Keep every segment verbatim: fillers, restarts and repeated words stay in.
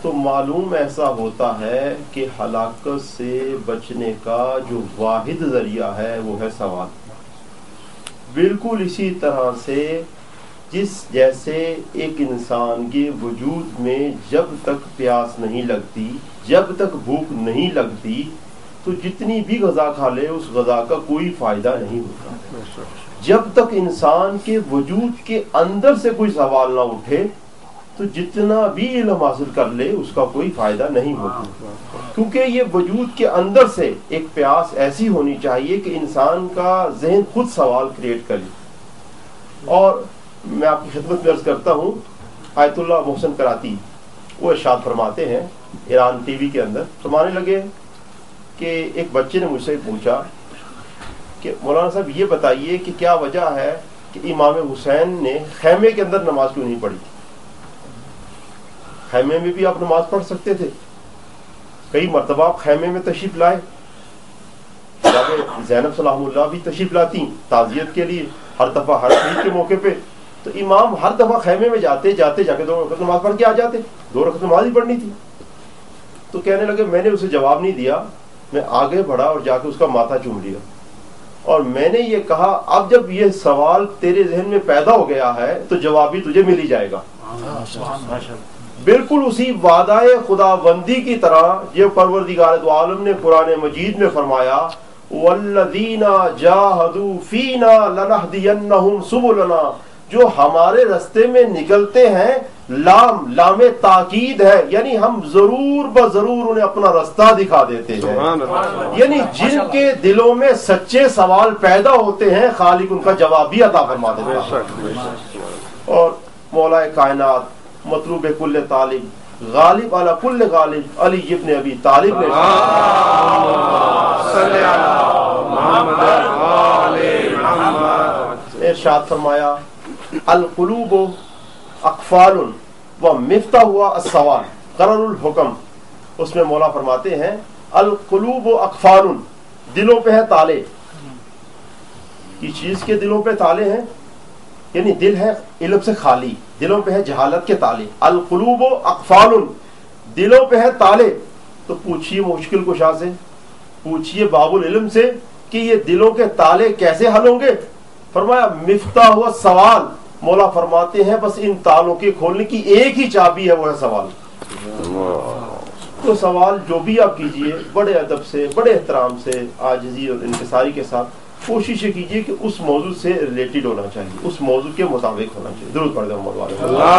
تو معلوم ایسا ہوتا ہے کہ ہلاکت سے بچنے کا جو واحد ذریعہ ہے وہ ہے سوال. بالکل اسی طرح سے جس جیسے ایک انسان کے وجود میں جب تک پیاس نہیں لگتی، جب تک بھوک نہیں لگتی، تو جتنی بھی غذا کھا لے اس غذا کا کوئی فائدہ نہیں ہوتا. جب تک انسان کے وجود کے اندر سے کوئی سوال نہ اٹھے تو جتنا بھی علم حاصل کر لے اس کا کوئی فائدہ نہیں ہوتا. کیونکہ یہ وجود کے اندر سے ایک پیاس ایسی ہونی چاہیے کہ انسان کا ذہن خود سوال کریٹ کرے. اور میں آپ کی خدمت میں عرض کرتا ہوں، آیت اللہ محسن کراتی وہ ارشاد فرماتے ہیں ایران ٹی وی کے اندر، فرمانے لگے کہ ایک بچے نے مجھ سے پوچھا کہ مولانا صاحب یہ بتائیے کہ کیا وجہ ہے کہ امام حسین نے خیمے کے اندر نماز کیوں نہیں پڑھی؟ خیمے میں بھی آپ نماز پڑھ سکتے تھے. کئی مرتبہ آپ خیمے میں تشریف لائے، زینب سلام اللہ بھی تشریف لاتی تعزیت کے لیے ہر دفعہ ہر عید کے موقع پہ. تو امام ہر دفعہ خیمے میں جاتے جاتے جا کے دو رکعت نماز پڑھ کے آ جاتے، دو رکعت نماز ہی پڑھنی تھی. تو کہنے لگے میں نے اسے جواب نہیں دیا، میں آگے بڑھا اور جا کے اس کا ماتھا چوم لیا اور میں نے یہ کہا اب جب یہ سوال تیرے ذہن میں پیدا ہو گیا ہے تو جواب بھی تجھے مل ہی جائے گا. بالکل اسی وعدہ خداوندی کی طرح یہ پروردگار دو عالم نے قرآن مجید میں فرمایا والذین جاہدوا فینا لنہدینہم سبلنا، جو ہمارے رستے میں نکلتے ہیں، لام لام تاکید ہے، یعنی ہم ضرور بضرور انہیں اپنا رستہ دکھا دیتے ہیں. یعنی جن کے دلوں میں سچے سوال پیدا ہوتے ہیں خالق ان کا جواب بھی عطا فرما دیتا ہے. اور مولا کائنات مطلوب کل طالب غالب علی کل غالب علی ابن ابی طالب نے ارشاد فرمایا القلوب اقفال و مفتاح السوال قرر الحکم. اس میں مولا فرماتے ہیں القلوب اقفال، دلوں پہ ہے تالے. کس چیز کے دلوں پہ تالے ہیں؟ یعنی دل ہے علم سے خالی، دلوں پہ ہے جہالت کے تالے. القلوب اقفال، دلوں پہ ہے تالے. تو پوچھیے مشکل کشا سے، پوچھیے باب العلم سے کہ یہ دلوں کے تالے کیسے حل ہوں گے؟ فرمایا مفتاح ہوا سوال. مولا فرماتے ہیں بس ان تالوں کے کھولنے کی ایک ہی چابی ہے، وہ ہے سوال. تو سوال جو بھی آپ کیجئے بڑے ادب سے، بڑے احترام سے، عاجزی اور انکساری کے ساتھ کوشش یہ کیجئے کہ اس موضوع سے ریلیٹڈ ہونا چاہیے، اس موضوع کے مطابق ہونا چاہیے. درود پڑھ دیں محمد والے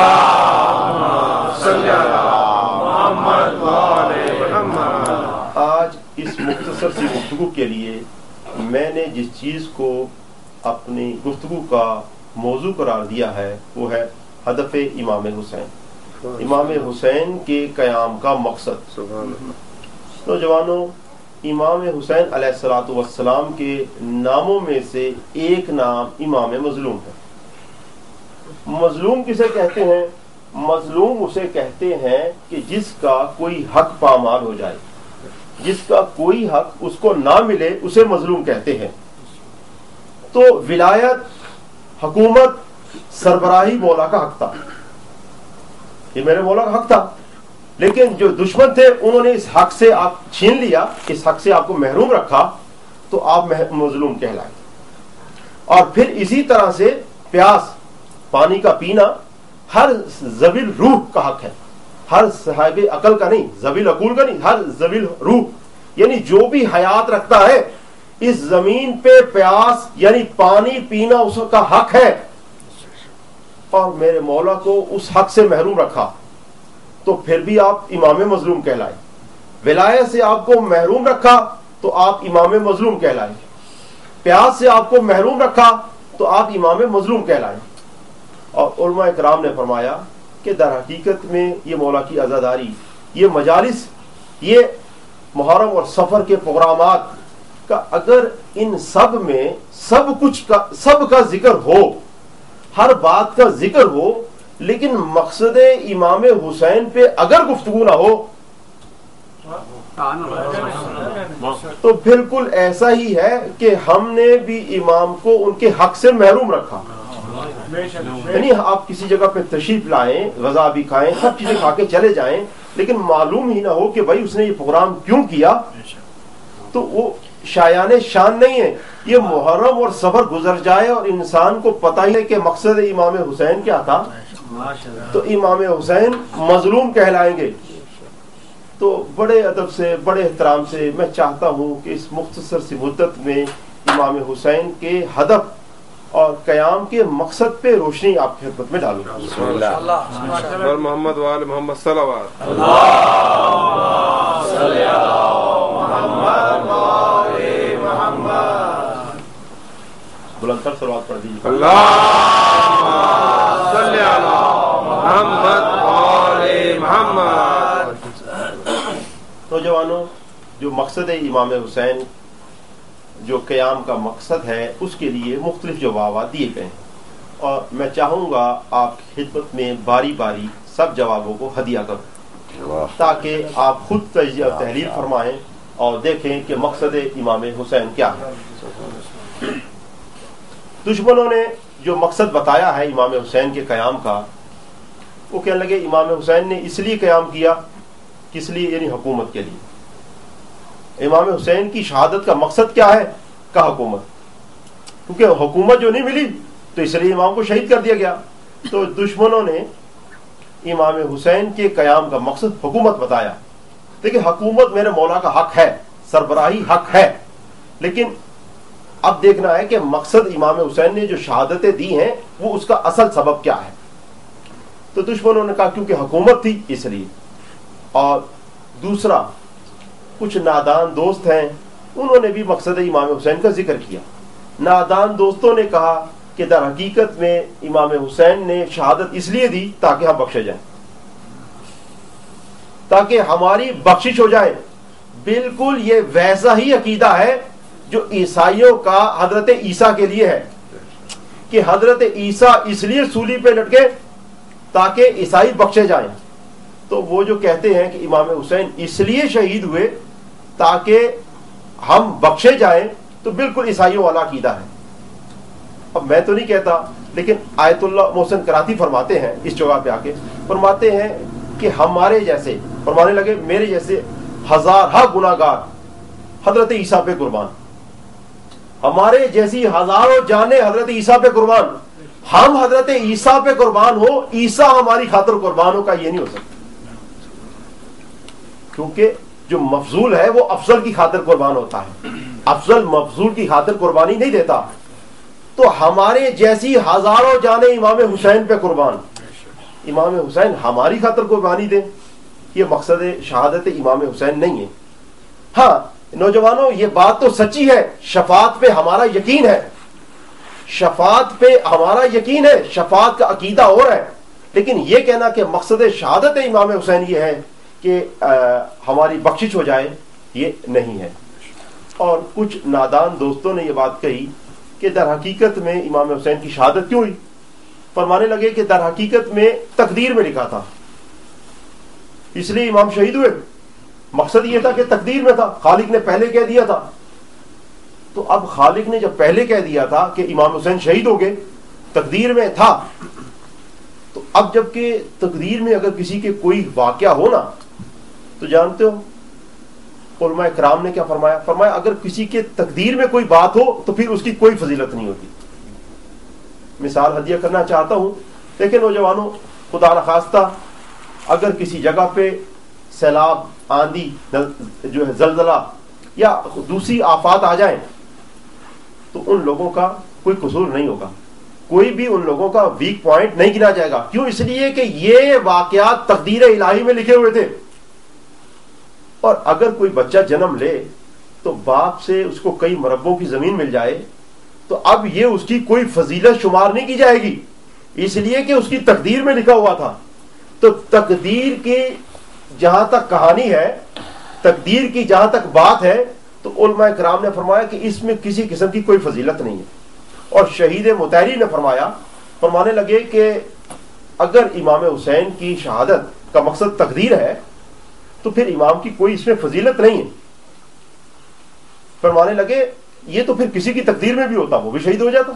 محمد. آج اس مختصر سی گفتگو کے لیے میں نے جس چیز کو اپنی گفتگو کا موضوع قرار دیا ہے وہ ہے ہدف امام حسین، امام حسین کے قیام کا مقصد. نوجوانوں، امام حسین علیہ الصلوۃ والسلام کے ناموں میں سے ایک نام امام مظلوم ہے. مظلوم کسے کہتے ہیں؟ مظلوم اسے کہتے ہیں کہ جس کا کوئی حق پامال ہو جائے، جس کا کوئی حق اس کو نہ ملے اسے مظلوم کہتے ہیں. تو ولایت، حکومت، سربراہی مولا کا حق تھا، یہ میرے مولا کا حق تھا. لیکن جو دشمن تھے انہوں نے اس حق سے آپ چھین لیا، اس حق سے آپ کو محروم رکھا، تو آپ مظلوم کہلائے. اور پھر اسی طرح سے پیاس، پانی کا پینا ہر ذویل روح کا حق ہے، ہر صاحب عقل کا نہیں، ذویل عقول کا نہیں، ہر ذویل روح، یعنی جو بھی حیات رکھتا ہے اس زمین پہ پیاس یعنی پانی پینا اس کا حق ہے. اور میرے مولا کو اس حق سے محروم رکھا تو پھر بھی آپ امام مظلوم کہلائے. ولایت سے آپ کو محروم رکھا تو آپ امام مظلوم کہلائے. پیاس سے آپ کو محروم رکھا تو آپ امام مظلوم کہلائے. اور علماء اکرام نے فرمایا کہ در حقیقت میں یہ مولا کی عزاداری، یہ مجالس، یہ محرم اور سفر کے پروگرامات کا اگر ان سب میں سب کچھ کا سب کا ذکر ہو، ہر بات کا ذکر ہو، لیکن مقصد امام حسین پہ اگر گفتگو نہ ہو تو بالکل ایسا ہی ہے کہ ہم نے بھی امام کو ان کے حق سے محروم رکھا. یعنی آپ کسی جگہ پہ تشریف لائیں، غذا بھی کھائیں، سب چیزیں کھا کے چلے جائیں، لیکن معلوم ہی نہ ہو کہ بھائی اس نے یہ پروگرام کیوں کیا تو وہ شایان شان نہیں ہے. یہ محرم اور سفر گزر جائے اور انسان کو پتہ ہی ہے کہ مقصد امام حسین کیا تھا, تو امام حسین مظلوم کہلائیں گے. تو بڑے ادب سے بڑے احترام سے میں چاہتا ہوں کہ اس مختصر سی مدت میں امام حسین کے ہدف اور قیام کے مقصد پہ روشنی آپ کی خدمت میں ڈالوں. محمد وآل محمد صلوات. بلند تر صلوات پڑھ دیجیے. اللہم صلی علی محمد وآل محمد. تو جوانوں, جو مقصد ہے امام حسین, جو قیام کا مقصد ہے, اس کے لیے مختلف جوابات دیے گئے ہیں, اور میں چاہوں گا آپ کی خدمت میں باری باری سب جوابوں کو ہدیہ کروں تاکہ آپ خود تجزیہ تحلیل فرمائیں اور دیکھیں کہ مقصد امام حسین کیا ہے. دشمنوں نے جو مقصد بتایا ہے امام حسین کے قیام کا, وہ کہنے لگے امام حسین نے اس لیے قیام کیا, کس لیے, یعنی حکومت کے لیے. امام حسین کی شہادت کا مقصد کیا ہے؟ کا حکومت, کیونکہ حکومت جو نہیں ملی تو اس لیے امام کو شہید کر دیا گیا. تو دشمنوں نے امام حسین کے قیام کا مقصد حکومت بتایا. دیکھیں, حکومت میرے مولا کا حق ہے, سربراہی حق ہے, لیکن اب دیکھنا ہے کہ مقصد امام حسین نے جو شہادتیں دی ہیں وہ اس کا اصل سبب کیا ہے. تو دشمنوں نے کہا کیونکہ حکومت تھی اس لیے. اور دوسرا, کچھ نادان دوست ہیں, انہوں نے بھی مقصد امام حسین کا ذکر کیا. نادان دوستوں نے کہا کہ در حقیقت میں امام حسین نے شہادت اس لیے دی تاکہ ہم بخشے جائیں, تاکہ ہماری بخشش ہو جائے. بالکل یہ ویسا ہی عقیدہ ہے جو عیسائیوں کا حضرت عیسیٰ کے لیے ہے, کہ حضرت عیسیٰ اس لیے سولی پہ لٹکے تاکہ عیسائی بخشے جائیں. تو وہ جو کہتے ہیں کہ امام حسین اس لیے شہید ہوئے تاکہ ہم بخشے جائیں, تو بالکل عیسائیوں والا عقیدہ ہے. اب میں تو نہیں کہتا, لیکن آیت اللہ محسن کراتی فرماتے ہیں اس جگہ پہ آ کے, فرماتے ہیں کہ ہمارے جیسے, فرمانے لگے میرے جیسے ہزارہ گناہ گار حضرت عیسیٰ پہ قربان, ہمارے جیسی ہزاروں جانیں حضرت عیسیٰ پہ قربان, ہم حضرت عیسیٰ پہ قربان ہو, عیسیٰ ہماری خاطر قربان ہو, کا یہ نہیں ہو سکتا. کیونکہ جو مفضول ہے وہ افضل کی خاطر قربان ہوتا ہے, افضل مفضول کی خاطر قربانی نہیں دیتا. تو ہمارے جیسی ہزاروں جانیں امام حسین پہ قربان, امام حسین ہماری خاطر قربانی دیں, یہ مقصد شہادت امام حسین نہیں ہے. ہاں نوجوانوں, یہ بات تو سچی ہے, شفاعت پہ ہمارا یقین ہے, شفاعت پہ ہمارا یقین ہے, شفاعت کا عقیدہ اور ہے, لیکن یہ کہنا کہ مقصد شہادت امام حسین یہ ہے کہ ہماری بخشش ہو جائے, یہ نہیں ہے. اور کچھ نادان دوستوں نے یہ بات کہی کہ در حقیقت میں امام حسین کی شہادت کیوں ہوئی. فرمانے لگے کہ در حقیقت میں تقدیر میں لکھا تھا, اس لیے امام شہید ہوئے. مقصد یہ تھا کہ تقدیر میں تھا, خالق نے پہلے کہہ دیا تھا. تو اب خالق نے جب پہلے کہہ دیا تھا کہ امام حسین شہید ہو گئے, تقدیر میں تھا, تو اب جب کہ تقدیر میں اگر کسی کے کوئی واقعہ ہو نا, تو جانتے ہو علماء کرام نے کیا فرمایا؟ فرمایا اگر کسی کے تقدیر میں کوئی بات ہو تو پھر اس کی کوئی فضیلت نہیں ہوتی. مثال ہدیہ کرنا چاہتا ہوں, دیکھیں نوجوانوں, خدا نخواستہ اگر کسی جگہ پہ سیلاب, آندھی, جو ہے زلزلہ یا دوسری آفات آ جائیں, تو ان لوگوں کا کوئی قصور نہیں ہوگا, کوئی بھی ان لوگوں کا ویک پوائنٹ نہیں گنا جائے گا. کیوں؟ اس لیے کہ یہ واقعات تقدیر الہی میں لکھے ہوئے تھے. اور اگر کوئی بچہ جنم لے تو باپ سے اس کو کئی مربوں کی زمین مل جائے, تو اب یہ اس کی کوئی فضیلت شمار نہیں کی جائے گی, اس لیے کہ اس کی تقدیر میں لکھا ہوا تھا. تو تقدیر کی جہاں تک کہانی ہے, تقدیر کی جہاں تک بات ہے, تو علماء کرام نے فرمایا کہ اس میں کسی قسم کی کوئی فضیلت نہیں ہے. اور شہید مطہری نے فرمایا, فرمانے لگے کہ اگر امام حسین کی شہادت کا مقصد تقدیر ہے تو پھر امام کی کوئی اس میں فضیلت نہیں ہے. فرمانے لگے یہ تو پھر کسی کی تقدیر میں بھی ہوتا, وہ بھی شہید ہو جاتا.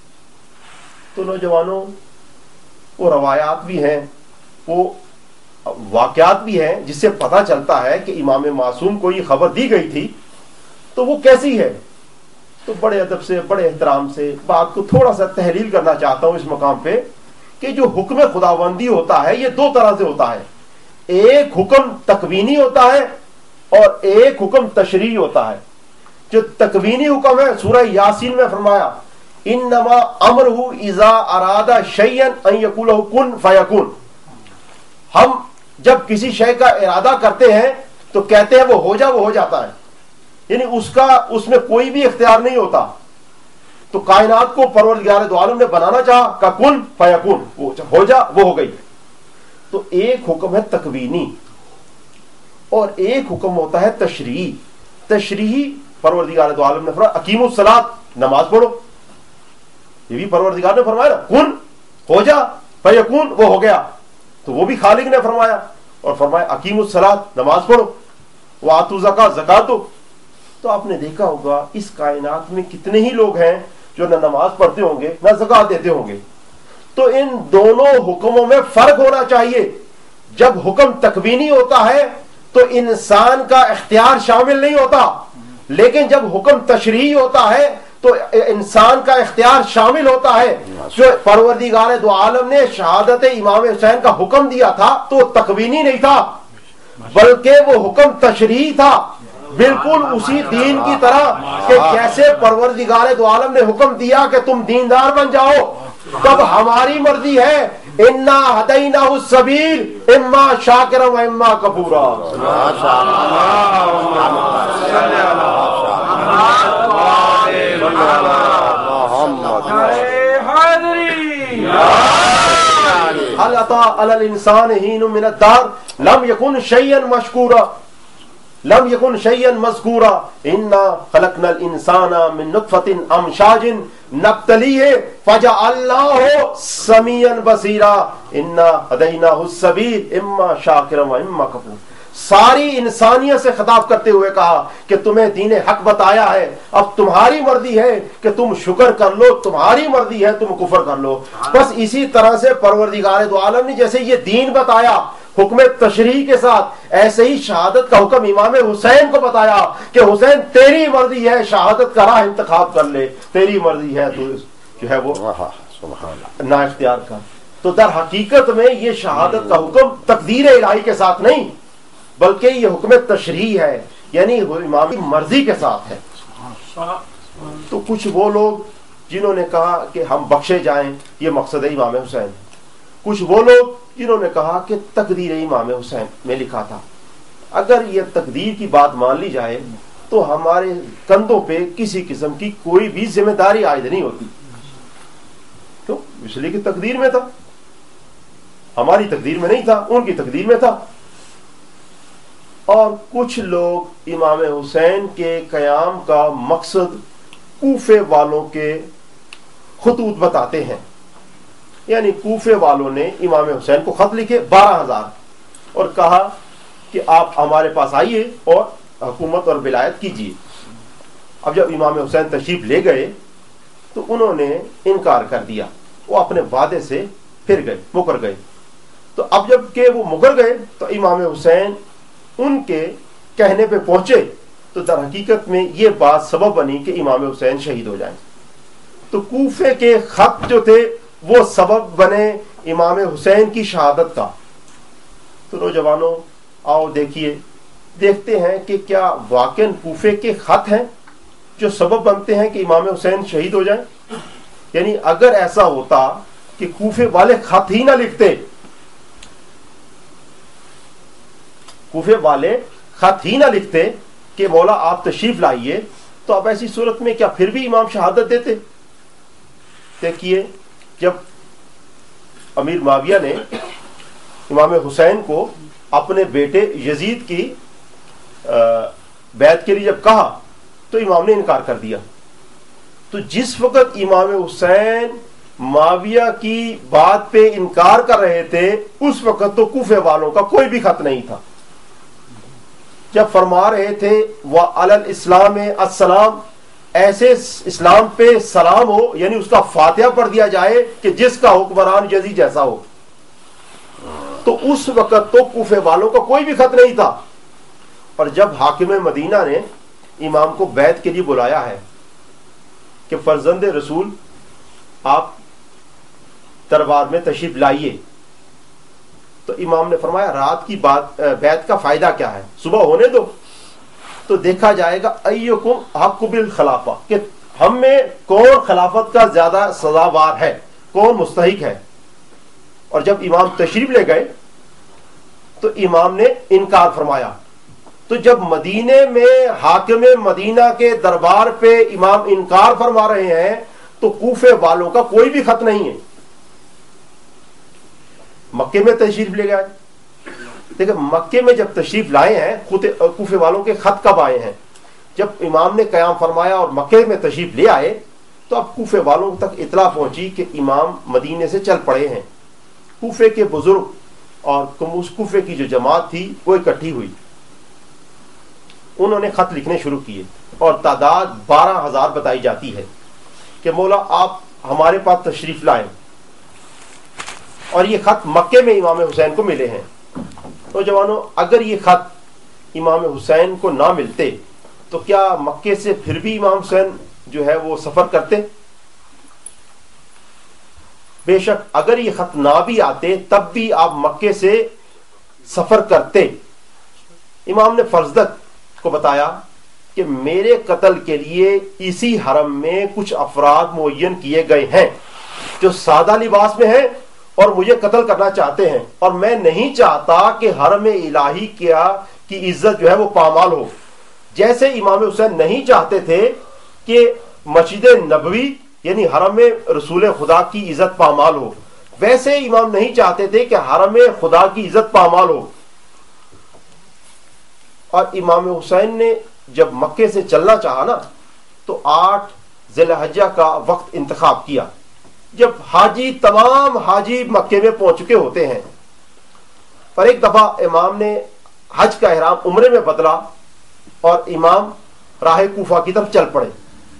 تو نوجوانوں, وہ روایات بھی ہیں, وہ واقعات بھی ہیں جس سے پتہ چلتا ہے کہ امام معصوم کو یہ خبر دی گئی تھی تو وہ کیسی ہے. تو بڑے ادب سے بڑے احترام سے بات کو تھوڑا سا تحلیل کرنا چاہتا ہوں اس مقام پہ کہ جو حکم خداوندی ہوتا ہے یہ دو طرح سے ہوتا ہے. ایک حکم تکوینی ہوتا ہے اور ایک حکم تشریعی ہوتا ہے. جو تکوینی حکم ہے سورہ یاسین میں فرمایا انما امرہ اذا اراد شیئا ان یقول لہ کن فیکون. ہم جب کسی شے کا ارادہ کرتے ہیں تو کہتے ہیں وہ ہو جا وہ ہو جاتا ہے, یعنی اس کا اس میں کوئی بھی اختیار نہیں ہوتا. تو کائنات کو پروردگار دو عالم نے بنانا چاہا کہ کن فیکون, وہ ہو جا وہ ہو گئی. تو ایک حکم ہے تکوینی اور ایک حکم ہوتا ہے تشریعی. تشریعی پروردگار دو عالم نے فرمایا اقیم الصلاۃ, نماز پڑھو. یہ بھی پروردگار نے فرمایا نا کن ہو جا فیکون, وہ ہو گیا. تو وہ بھی خالق نے فرمایا اور فرمایا اقیم الصلاۃ, نماز پڑھو. وآتوا الزکاۃ, زکات دو. تو آپ نے دیکھا ہوگا اس کائنات میں کتنے ہی لوگ ہیں جو نہ نماز پڑھتے ہوں گے نہ زکات دیتے ہوں گے. تو ان دونوں حکموں میں فرق ہونا چاہیے. جب حکم تکوینی ہوتا ہے تو انسان کا اختیار شامل نہیں ہوتا, لیکن جب حکم تشریعی ہوتا ہے تو انسان کا اختیار شامل ہوتا ہے. جو پروردگار دو عالم نے شہادت امام حسین کا حکم دیا تھا تو وہ تکوینی نہیں تھا بلکہ وہ حکم تشریعی تھا. بالکل اسی دین کی طرح کہ جیسے پروردگار دو عالم نے حکم دیا کہ تم دیندار بن جاؤ, تب ہماری مرضی ہے انا ہدیناہ السبیل اما شاکرا و اما کفورا. هل أتى على الإنسان حين من الدهر لم يكن شيئا مشكورا لم يكن شيئا مذكورا إنا خلقنا الإنسان من نطفة أمشاج نبتليه فجعلناه سميعا بصيرا إنا هديناه السبيل إما شاكرا وإما كفورا. ساری انسانیت سے خطاب کرتے ہوئے کہا کہ تمہیں دین حق بتایا ہے, اب تمہاری مرضی ہے کہ تم شکر کر لو, تمہاری مرضی ہے تم کفر کر لو. بس اسی طرح سے پروردگار دو عالم نے جیسے یہ دین بتایا حکم تشریح کے ساتھ, ایسے ہی شہادت کا حکم امام حسین کو بتایا کہ حسین تیری مرضی ہے, شہادت کا راہ انتخاب کر لے, تیری مرضی ہے تو جو ہے وہ نا اختیار کر. تو در حقیقت میں یہ شہادت کا حکم تقدیر الہی کے ساتھ نہیں بلکہ یہ حکم تشریح ہے, یعنی امام کی مرضی کے ساتھ ہے. تو کچھ وہ لوگ جنہوں نے کہا کہ ہم بخشے جائیں یہ مقصد ہے امام حسین, کچھ وہ لوگ جنہوں نے کہا کہ تقدیر امام حسین میں لکھا تھا. اگر یہ تقدیر کی بات مان لی جائے تو ہمارے کندھوں پہ کسی قسم کی کوئی بھی ذمہ داری عائد نہیں ہوتی. کیوں؟ اس لیے کہ تقدیر میں تھا, ہماری تقدیر میں نہیں تھا, ان کی تقدیر میں تھا. اور کچھ لوگ امام حسین کے قیام کا مقصد کوفے والوں کے خطوط بتاتے ہیں. یعنی کوفے والوں نے امام حسین کو خط لکھے بارہ ہزار اور کہا کہ آپ ہمارے پاس آئیے اور حکومت اور ولایت کیجیے. اب جب امام حسین تشریف لے گئے تو انہوں نے انکار کر دیا, وہ اپنے وعدے سے پھر گئے, مکر گئے. تو اب جب کہ وہ مکر گئے تو امام حسین ان کے کہنے پہ پہنچے تو در حقیقت میں یہ بات سبب بنی کہ امام حسین شہید ہو جائیں. تو کوفے کے خط جو تھے وہ سبب بنے امام حسین کی شہادت کا. تو نوجوانوں آؤ دیکھیے دیکھتے ہیں کہ کیا واقعاً کوفے کے خط ہیں جو سبب بنتے ہیں کہ امام حسین شہید ہو جائیں. یعنی اگر ایسا ہوتا کہ کوفے والے خط ہی نہ لکھتے, کوفے والے خط ہی نہ لکھتے کہ مولا آپ تشریف لائیے, تو اب ایسی صورت میں کیا پھر بھی امام شہادت دیتے؟ دیکھیے جب امیر معاویہ نے امام حسین کو اپنے بیٹے یزید کی بیعت کے لیے جب کہا تو امام نے انکار کر دیا. تو جس وقت امام حسین معاویہ کی بات پہ انکار کر رہے تھے اس وقت تو کوفے والوں کا کوئی بھی خط نہیں تھا. جب فرما رہے تھے وَعَلَى الْإِسْلَامِ السلام, ایسے اسلام پہ سلام ہو, یعنی اس کا فاتحہ پڑھ دیا جائے کہ جس کا حکمران یزید جیسا ہو. تو اس وقت تو کوفے والوں کا کوئی بھی خط نہیں تھا. اور جب حاکم مدینہ نے امام کو بیعت کے لیے بلایا ہے کہ فرزند رسول آپ دربار میں تشریف لائیے، تو امام نے فرمایا رات کی بات بیعت کا فائدہ کیا ہے، صبح ہونے دو تو دیکھا جائے گا ایکم حق بالخلافہ، کہ ہم میں کون خلافت کا زیادہ سزاوار ہے، کون مستحق ہے. اور جب امام تشریف لے گئے تو امام نے انکار فرمایا. تو جب مدینے میں حاکم مدینہ کے دربار پہ امام انکار فرما رہے ہیں تو کوفے والوں کا کوئی بھی خط نہیں ہے. مکے میں تشریف لے گئے، دیکھیں مکے میں جب تشریف لائے ہیں کوفے والوں کے خط کب آئے ہیں؟ جب امام نے قیام فرمایا اور مکے میں تشریف لے آئے تو اب کوفے والوں تک اطلاع پہنچی کہ امام مدینے سے چل پڑے ہیں. کوفے کے بزرگ اور کوفے کی جو جماعت تھی وہ اکٹھی ہوئی، انہوں نے خط لکھنے شروع کیے اور تعداد بارہ ہزار بتائی جاتی ہے کہ مولا آپ ہمارے پاس تشریف لائیں. اور یہ خط مکے میں امام حسین کو ملے ہیں. تو جوانوں اگر یہ خط امام حسین کو نہ ملتے تو کیا مکے سے پھر بھی امام حسین جو ہے وہ سفر کرتے؟ بے شک اگر یہ خط نہ بھی آتے تب بھی آپ مکے سے سفر کرتے. امام نے فرزدق کو بتایا کہ میرے قتل کے لیے اسی حرم میں کچھ افراد معین کیے گئے ہیں جو سادہ لباس میں ہیں اور مجھے قتل کرنا چاہتے ہیں، اور میں نہیں چاہتا کہ حرم الہی کیا کی عزت جو ہے وہ پامال ہو. جیسے امام حسین نہیں چاہتے تھے کہ مسجد نبوی یعنی حرم رسول خدا کی عزت پامال ہو، ویسے امام نہیں چاہتے تھے کہ حرم خدا کی عزت پامال ہو. اور امام حسین نے جب مکے سے چلنا چاہا نا تو آٹھ ذی الحجہ کا وقت انتخاب کیا، جب حاجی تمام حاجی مکے میں پہنچ چکے ہوتے ہیں. پر ایک دفعہ امام نے حج کا احرام عمرے میں بدلا اور امام راہ کوفہ کی طرف چل پڑے.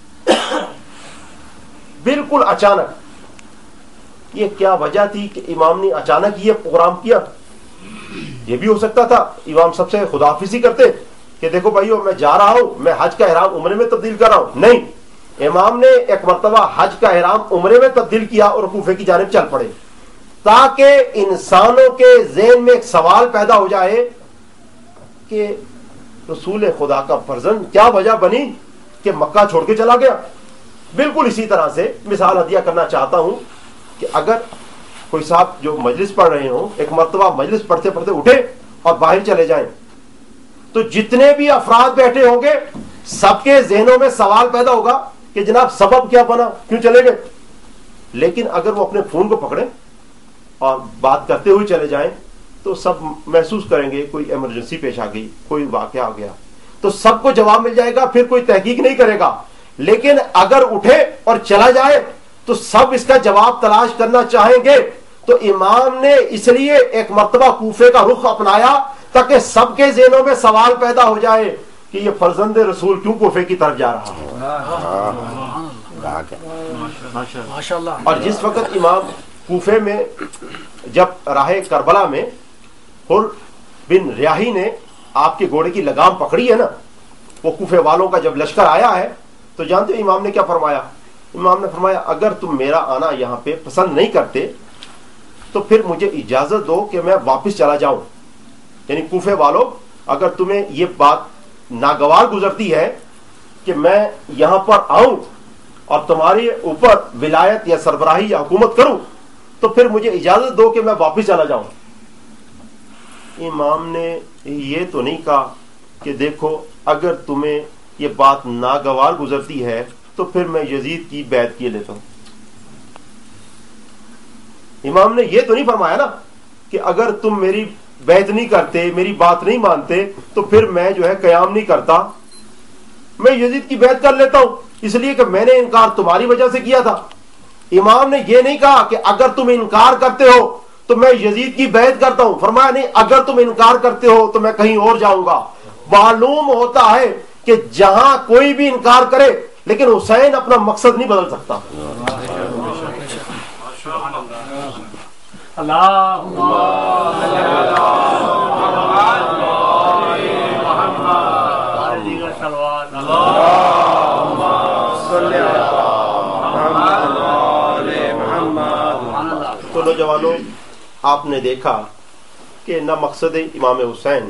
بالکل اچانک. یہ کیا وجہ تھی کہ امام نے اچانک یہ پروگرام کیا؟ یہ بھی ہو سکتا تھا امام سب سے خداحافظی کرتے کہ دیکھو بھائیو میں جا رہا ہوں، میں حج کا احرام عمرے میں تبدیل کر رہا ہوں. نہیں، امام نے ایک مرتبہ حج کا احرام عمرے میں تبدیل کیا اور کوفے کی جانب چل پڑے تاکہ انسانوں کے ذہن میں ایک سوال پیدا ہو جائے کہ رسول خدا کا فرزند کیا وجہ بنی کہ مکہ چھوڑ کے چلا گیا. بالکل اسی طرح سے مثال ہدیہ کرنا چاہتا ہوں کہ اگر کوئی صاحب جو مجلس پڑھ رہے ہوں ایک مرتبہ مجلس پڑھتے پڑھتے اٹھے اور باہر چلے جائیں تو جتنے بھی افراد بیٹھے ہوں گے سب کے ذہنوں میں سوال پیدا ہوگا کہ جناب سبب کیا بنا، کیوں چلے گئے. لیکن اگر وہ اپنے فون کو پکڑیں اور بات کرتے ہوئے چلے جائیں تو سب محسوس کریں گے کوئی ایمرجنسی پیش آ گئی، کوئی واقعہ آ گیا، تو سب کو جواب مل جائے گا، پھر کوئی تحقیق نہیں کرے گا. لیکن اگر اٹھے اور چلا جائے تو سب اس کا جواب تلاش کرنا چاہیں گے. تو امام نے اس لیے ایک مرتبہ کوفے کا رخ اپنایا تاکہ سب کے ذہنوں میں سوال پیدا ہو جائے کہ یہ فرزند رسول کیوں کوفے کی طرف جا رہا ہے. اور جس وقت امام کوفے میں جب راہ کربلا میں حر بن ریاحی نے آپ کے گھوڑے کی لگام پکڑی ہے نا، وہ کوفے والوں کا جب لشکر آیا ہے تو جانتے ہیں امام نے کیا فرمایا؟ امام نے فرمایا اگر تم میرا آنا یہاں پہ پسند نہیں کرتے تو پھر مجھے اجازت دو کہ میں واپس چلا جاؤں. یعنی کوفے والوں اگر تمہیں یہ بات ناگوار گزرتی ہے کہ میں یہاں پر آؤں اور تمہارے اوپر ولایت یا سربراہی یا حکومت کروں تو پھر مجھے اجازت دو کہ میں واپس چلا جاؤں. امام نے یہ تو نہیں کہا کہ دیکھو اگر تمہیں یہ بات ناگوار گزرتی ہے تو پھر میں یزید کی بیعت کیے لیتا ہوں. امام نے یہ تو نہیں فرمایا نا کہ اگر تم میری بیعت نہیں کرتے، میری بات نہیں مانتے تو پھر میں جو ہے قیام نہیں کرتا، میں یزید کی بیعت کر لیتا ہوں اس لیے کہ میں نے انکار تمہاری وجہ سے کیا تھا. امام نے یہ نہیں کہا کہ اگر تم انکار کرتے ہو تو میں یزید کی بیعت کرتا ہوں. فرمایا نہیں، اگر تم انکار کرتے ہو تو میں کہیں اور جاؤں گا. معلوم ہوتا ہے کہ جہاں کوئی بھی انکار کرے لیکن حسین اپنا مقصد نہیں بدل سکتا. اللہ تو نوجوانوں، آپ نے دیکھا کہ نہ مقصد امام حسین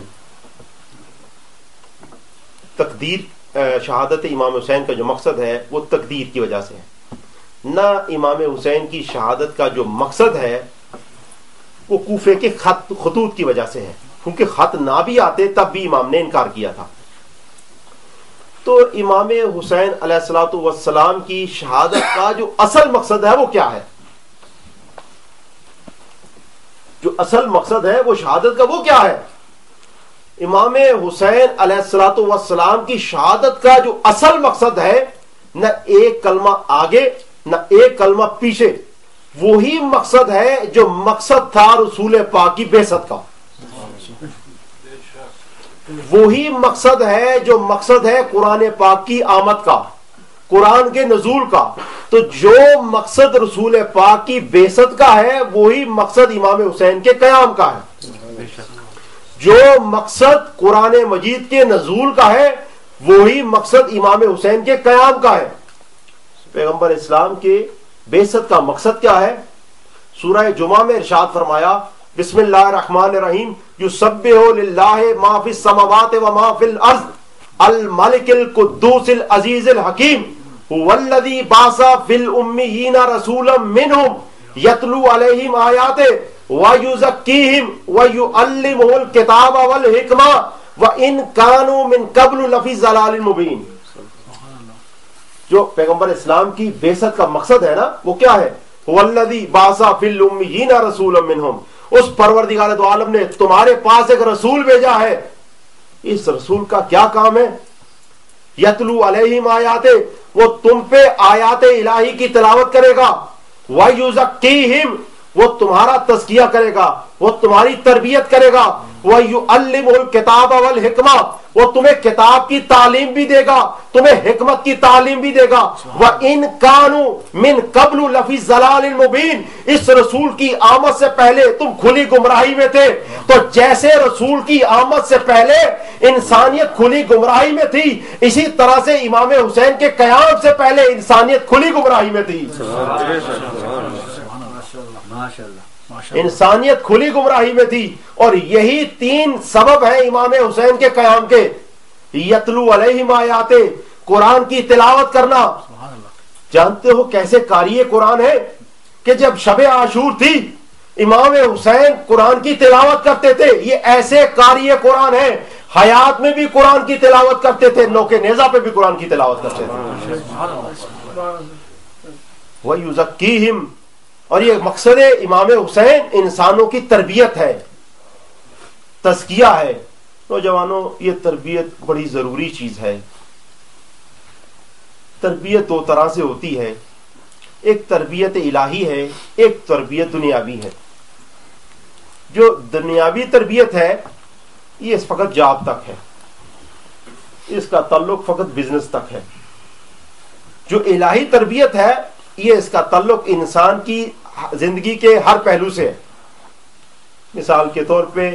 تقدیر، شہادت امام حسین کا جو مقصد ہے وہ تقدیر کی وجہ سے ہے، نہ امام حسین کی شہادت کا جو مقصد ہے وہ کوفے کے خط خطوط کی وجہ سے ہے، کیونکہ خط نہ بھی آتے تب بھی امام نے انکار کیا تھا۔ تو امام حسین علیہ الصلوۃ والسلام کی شہادت کا جو اصل مقصد ہے وہ کیا ہے؟ جو اصل مقصد ہے وہ شہادت کا وہ کیا ہے؟ امام حسین علیہ الصلوۃ والسلام کی شہادت کا جو اصل مقصد ہے، نہ ایک کلمہ آگے نہ ایک کلمہ پیچھے، وہی مقصد ہے جو مقصد تھا رسول پاک کی بعثت کا، وہی مقصد ہے جو مقصد ہے قرآن پاک کی آمد کا، قرآن کے نزول کا۔ تو جو مقصد رسول پاک کی بعثت کا ہے وہی مقصد امام حسین کے قیام کا ہے، جو مقصد قرآن مجید کے نزول کا ہے وہی مقصد امام حسین کے قیام کا ہے۔ پیغمبر اسلام کے بعثت کا مقصد کیا ہے؟ سورہ جمعہ میں ارشاد فرمایا، بسم اللہ الرحمن الرحیم، یسبح للہ ما فی السماوات و ما فی الارض الملک القدوس العزیز الحکیم هو الذی بعث فی الامیین رسولا منہم یتلو علیہم آیاتہ ویزکیہم ویعلمہم الکتاب والحکمہ وان کانوا من قبل لفی ضلال مبین۔ جو پیغمبر اسلام کی بعثت کا مقصد ہے نا وہ کیا ہے؟ هو الذی بعث فی الامیین رسولا منہم، اس پروردگار دو عالم نے تمہارے پاس ایک رسول بھیجا ہے۔ اس رسول کا کیا کام ہے؟ یتلو علیہم آیات، وہ تم پہ آیات الہی کی تلاوت کرے گا، ویزکیہم، وہ تمہارا تزکیہ کرے گا، وہ تمہاری تربیت کرے گا، ویعلمہ الکتاب والحکمہ، وہ تمہیں کتاب کی تعلیم بھی دے گا، تمہیں حکمت کی تعلیم بھی دے گا۔ وَإِن كَانُوا مِن قَبْلُ لَفِي ضَلَالٍ مُبِينٍ، اس رسول کی آمد سے پہلے تم کھلی گمراہی میں تھے۔ تو جیسے رسول کی آمد سے پہلے انسانیت کھلی گمراہی میں تھی، اسی طرح سے امام حسین کے قیام سے پہلے انسانیت کھلی گمراہی میں تھی۔ انسانیت کھلی گمراہی میں تھی، اور یہی تین سبب ہیں امام حسین کے قیام کے۔ یتلو علیہم آیات، قرآن کی تلاوت کرنا۔ جانتے ہو کیسے قاری قرآن ہے کہ جب شب عاشور تھی امام حسین قرآن کی تلاوت کرتے تھے، یہ ایسے قاری قرآن ہیں، حیات میں بھی قرآن کی تلاوت کرتے تھے، نوکے نیزہ پہ بھی قرآن کی تلاوت کرتے تھے۔ وَيُزَكِّيهِمْ، اور یہ مقصد امام حسین انسانوں کی تربیت ہے، تزکیہ ہے۔ نوجوانوں، یہ تربیت بڑی ضروری چیز ہے۔ تربیت دو طرح سے ہوتی ہے، ایک تربیت الہی ہے، ایک تربیت دنیاوی ہے۔ جو دنیاوی تربیت ہے یہ فقط جاب تک ہے، اس کا تعلق فقط بزنس تک ہے۔ جو الہی تربیت ہے یہ اس کا تعلق انسان کی زندگی کے ہر پہلو سے ہے۔ مثال کے طور پہ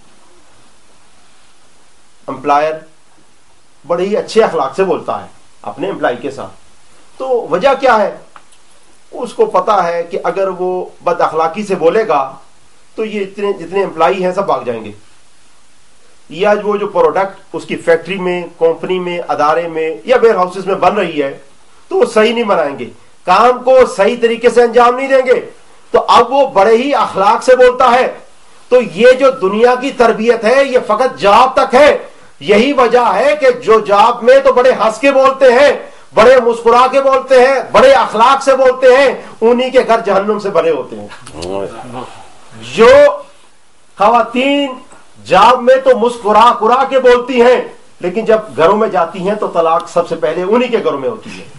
امپلائر بڑے ہی اچھے اخلاق سے بولتا ہے اپنے امپلائی کے ساتھ، تو وجہ کیا ہے؟ اس کو پتا ہے کہ اگر وہ بد اخلاقی سے بولے گا تو یہ اتنے جتنے امپلائی ہیں سب بھاگ جائیں گے، یا وہ جو پروڈکٹ اس کی فیکٹری میں، کمپنی میں، ادارے میں یا ویئر ہاؤسز میں بن رہی ہے تو وہ صحیح نہیں بنائیں گے، کام کو صحیح طریقے سے انجام نہیں دیں گے۔ تو اب وہ بڑے ہی اخلاق سے بولتا ہے۔ تو یہ جو دنیا کی تربیت ہے یہ فقط جاب تک ہے۔ یہی وجہ ہے کہ جو جاب میں تو بڑے ہنس کے بولتے ہیں، بڑے مسکرا کے بولتے ہیں، بڑے اخلاق سے بولتے ہیں، انہی کے گھر جہنم سے بنے ہوتے ہیں۔ جو خواتین جاب میں تو مسکرا کرا کے بولتی ہیں، لیکن جب گھروں میں جاتی ہیں تو طلاق سب سے پہلے انہی کے گھروں میں ہوتی ہے۔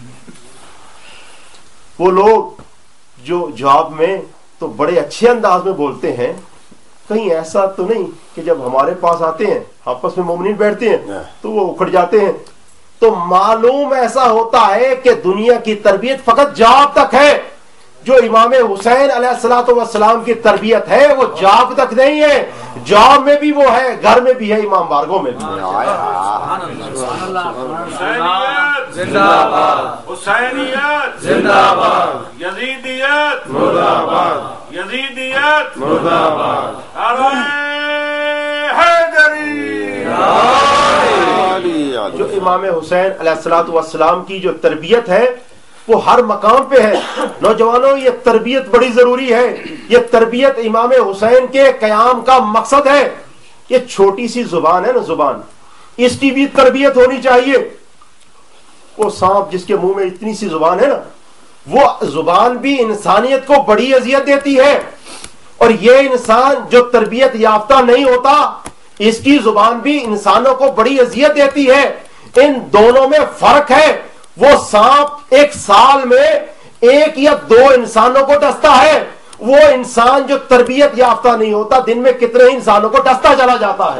وہ لوگ جو جاب میں تو بڑے اچھے انداز میں بولتے ہیں، کہیں ایسا تو نہیں کہ جب ہمارے پاس آتے ہیں آپس میں مومنین بیٹھتے ہیں تو وہ اکھڑ جاتے ہیں۔ تو معلوم ایسا ہوتا ہے کہ دنیا کی تربیت فقط جاب تک ہے، جو امام حسین علیہ الصلوۃ والسلام کی تربیت ہے وہ جاب تک نہیں ہے، جاب میں بھی وہ ہے، گھر میں بھی ہے، امام بارگاہ میں بھی ہے۔ حسینیت زندہ باد، حسینیت زندہ باد، یزیدیت مرد آباد، یزیدیت مرد آباد، نعرہ حیدری۔ جو امام حسین علیہ الصلوۃ والسلام کی جو تربیت ہے وہ ہر مقام پہ ہے۔ نوجوانوں یہ تربیت بڑی ضروری ہے، یہ تربیت امام حسین کے قیام کا مقصد ہے۔ یہ چھوٹی سی زبان ہے نا، زبان، اس کی بھی تربیت ہونی چاہیے۔ وہ سانپ جس کے منہ میں اتنی سی زبان ہے نا، وہ زبان بھی انسانیت کو بڑی اذیت دیتی ہے، اور یہ انسان جو تربیت یافتہ نہیں ہوتا اس کی زبان بھی انسانوں کو بڑی اذیت دیتی ہے۔ ان دونوں میں فرق ہے، وہ سانپ ایک سال میں ایک یا دو انسانوں کو ڈستا ہے، وہ انسان جو تربیت یافتہ نہیں ہوتا دن میں کتنے انسانوں کو ڈستا چلا جاتا ہے۔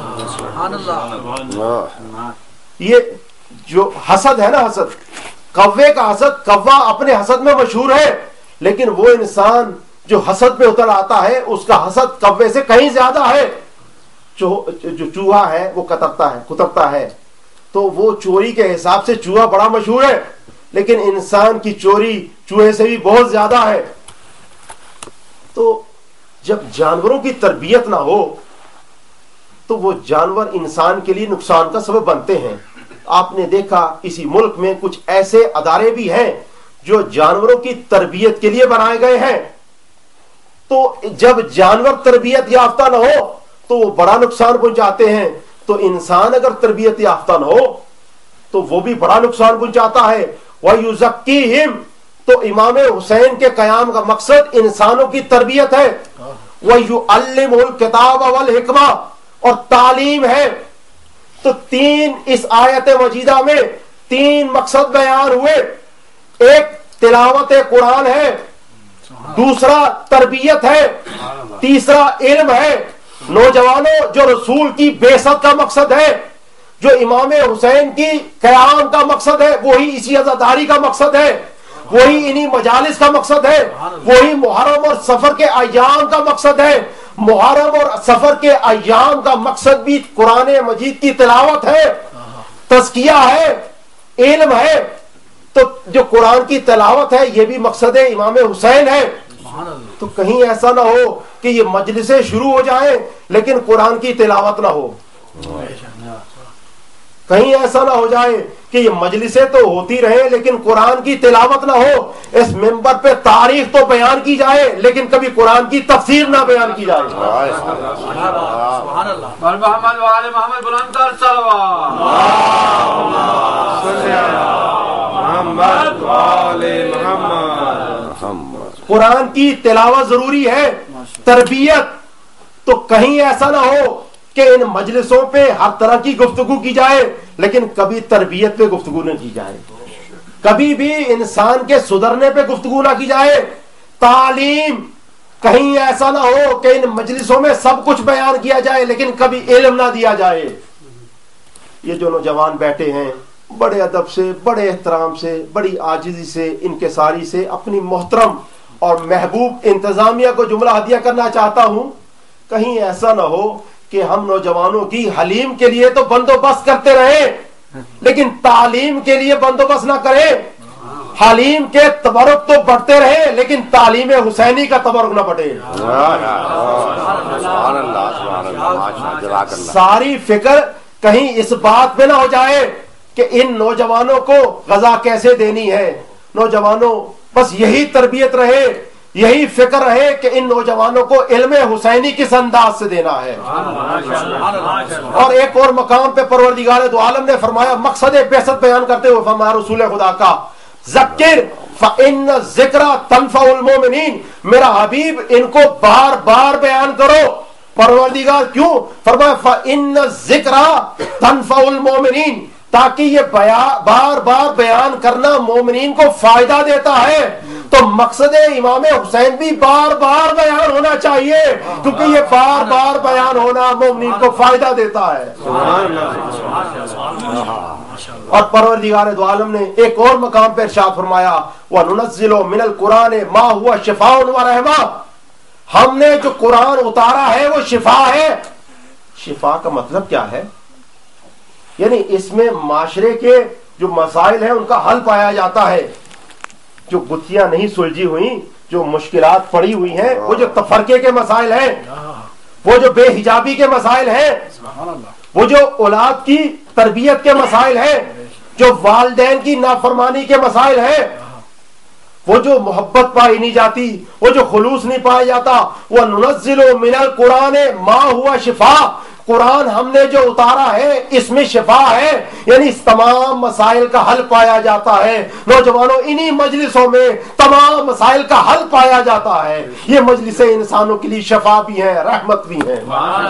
یہ جو حسد ہے نا، حسد، کوے کا حسد، کوا اپنے حسد میں مشہور ہے، لیکن وہ انسان جو حسد پہ اتر آتا ہے اس کا حسد کوے سے کہیں زیادہ ہے۔ جو چوہا ہے وہ کترتا ہے کترتا ہے تو وہ چوری کے حساب سے چوہا بڑا مشہور ہے، لیکن انسان کی چوری چوہے سے بھی بہت زیادہ ہے۔ تو جب جانوروں کی تربیت نہ ہو تو وہ جانور انسان کے لیے نقصان کا سبب بنتے ہیں۔ آپ نے دیکھا اسی ملک میں کچھ ایسے ادارے بھی ہیں جو جانوروں کی تربیت کے لیے بنائے گئے ہیں، تو جب جانور تربیت یافتہ نہ ہو تو وہ بڑا نقصان پہنچاتے ہیں، تو انسان اگر تربیت یافتہ نہ ہو تو وہ بھی بڑا نقصان پہنچاتا ہے۔ وَيُزَكِّيهِمْ، تو امام حسین کے قیام کا مقصد انسانوں کی تربیت ہے۔ وَيُعَلِّمُ الْكِتَابَ وَالْحِكْمَةَ، اور تعلیم ہے۔ تو تین اس آیت مجیدہ میں تین مقصد بیان ہوئے، ایک تلاوت قرآن ہے، دوسرا تربیت ہے، تیسرا علم ہے۔ نوجوانوں، جو رسول کی بعثت کا مقصد ہے، جو امام حسین کی قیام کا مقصد ہے، وہی اسی عزاداری کا مقصد ہے، وہی انہی مجالس کا مقصد ہے، وہی محرم اور سفر کے ایام کا مقصد ہے۔ محرم اور سفر کے ایام کا مقصد بھی قرآن مجید کی تلاوت ہے، تزکیہ ہے، علم ہے۔ تو جو قرآن کی تلاوت ہے یہ بھی مقصد امام حسین ہے۔ تو کہیں ایسا نہ ہو کہ یہ مجلسیں شروع ہو جائیں لیکن قرآن کی تلاوت نہ ہو، کہیں ایسا نہ ہو جائے کہ یہ مجلسیں تو ہوتی رہیں لیکن قرآن کی تلاوت نہ ہو، اس منبر پہ تاریخ تو بیان کی جائے لیکن کبھی قرآن کی تفسیر نہ بیان کی جائے۔ محمد وآل محمد بلند تر صلوات۔ محمد وآل محمد۔ قرآن کی تلاوت ضروری ہے، تربیت۔ تو کہیں ایسا نہ ہو کہ ان مجلسوں پہ ہر طرح کی گفتگو کی جائے لیکن کبھی تربیت پہ گفتگو نہ کی جائے، کبھی بھی انسان کے سدھرنے پہ گفتگو نہ کی جائے۔ تعلیم، کہیں ایسا نہ ہو کہ ان مجلسوں میں سب کچھ بیان کیا جائے لیکن کبھی علم نہ دیا جائے۔ یہ جو نوجوان بیٹھے ہیں بڑے ادب سے، بڑے احترام سے، بڑی عاجزی سے، انکساری سے اپنی محترم اور محبوب انتظامیہ کو جملہ ہدیہ کرنا چاہتا ہوں، کہیں ایسا نہ ہو کہ ہم نوجوانوں کی حلیم کے لیے تو بندوبست کرتے رہیں لیکن تعلیم کے لیے بندوبست نہ کریں، حلیم کے تبرک تو بڑھتے رہیں لیکن تعلیم حسینی کا تبرک نہ بڑھے۔ ساری فکر کہیں اس بات پہ نہ ہو جائے کہ ان نوجوانوں کو غذا کیسے دینی ہے۔ نوجوانوں بس یہی تربیت رہے، یہی فکر رہے کہ ان نوجوانوں کو علم حسینی کس انداز سے دینا ہے۔ اور ایک اور مقام پہ پروردگار دو عالم نے فرمایا، مقصد بعثت بیان کرتے ہوئے فرمایا رسول خدا کا، ذکر فإن الذکر تنفع المؤمنین، میرا حبیب ان کو بار بار بیان کرو۔ پروردگار کیوں؟ فرمایا فإن الذکر تنفع المؤمنین، تاکہ یہ بار بار بیان کرنا مومنین کو فائدہ دیتا ہے۔ تو مقصد امام حسین بھی بار بار بیان ہونا چاہیے، کیونکہ یہ بار بار بیان ہونا مومنین کو فائدہ دیتا ہے۔ اور پروردگار دو عالم نے ایک اور مقام پر ارشاد فرمایا وَنُنَزِّلُ مِنَ الْقُرْآنِ مَا هُوَ شِفَاءٌ وَرَحْمَةٌ، ہم نے جو قرآن اتارا ہے وہ شفا ہے۔ شفا کا مطلب کیا ہے؟ یعنی اس میں معاشرے کے جو مسائل ہیں ان کا حل پایا جاتا ہے، جو گتھیاں نہیں سلجھی ہوئی، جو مشکلات پڑی ہوئی ہیں، وہ جو تفرقے کے مسائل ہیں، وہ جو بے حجابی کے مسائل ہیں، وہ جو اولاد کی تربیت کے مسائل ہیں، جو والدین کی نافرمانی کے مسائل ہیں، وہ جو محبت پائی نہیں جاتی، وہ جو خلوص نہیں پایا جاتا، وہ ننزل من القرآن ما ہوا شفا، قرآن ہم نے جو اتارا ہے اس میں شفا ہے، یعنی اس تمام مسائل کا حل پایا جاتا ہے۔ نوجوانوں انہی مجلسوں میں تمام مسائل کا حل پایا جاتا ہے۔ یہ مجلسیں انسانوں کے لیے شفا بھی ہیں، رحمت بھی ہیں۔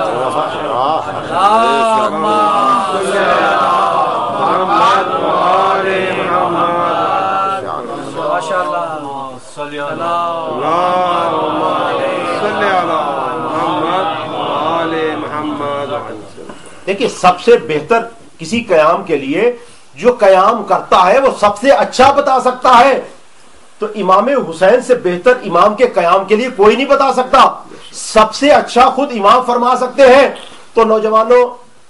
دیکھیے سب سے بہتر کسی قیام کے لیے جو قیام کرتا ہے وہ سب سے اچھا بتا سکتا ہے، تو امام حسین سے بہتر امام کے قیام کے لیے کوئی نہیں بتا سکتا، سب سے اچھا خود امام فرما سکتے ہیں۔ تو نوجوانوں